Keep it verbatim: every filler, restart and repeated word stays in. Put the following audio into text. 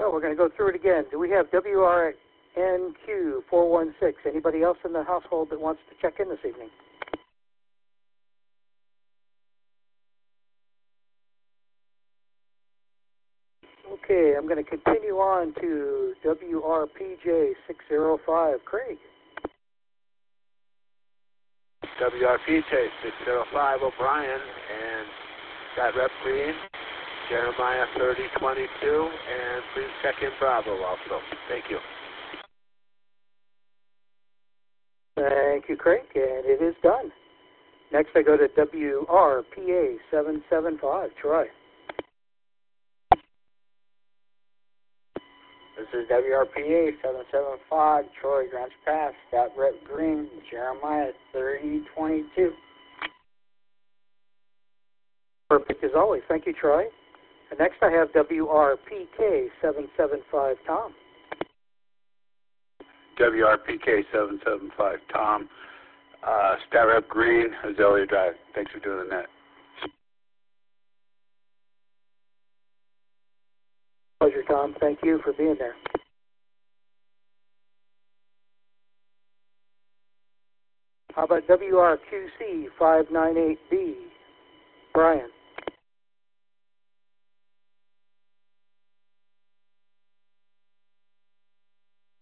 So we're going to go through it again. Do we have W R N Q four one six? Anybody else in the household that wants to check in this evening? Okay, I'm going to continue on to W R P J six zero five. Craig. W R P J six zero five, O'Brien, and got Rep Green, Jeremiah thirty twenty-two, and please check in Bravo also. Thank you. Thank you, Craig, and it is done. Next I go to W R P A seven seven five. Troy. This is W R P A seven seven five, Troy, Grants Pass, got Rep Green, Jeremiah thirty twenty-two. Perfect as always. Thank you, Troy. And next I have W R P K seven seven five, Tom. W R P K seven seven five, Tom. Uh, Stat Rep Green, Azalea Drive. Thanks for doing that. Pleasure, Tom. Thank you for being there. How about W R Q C five nine eight B? Brian.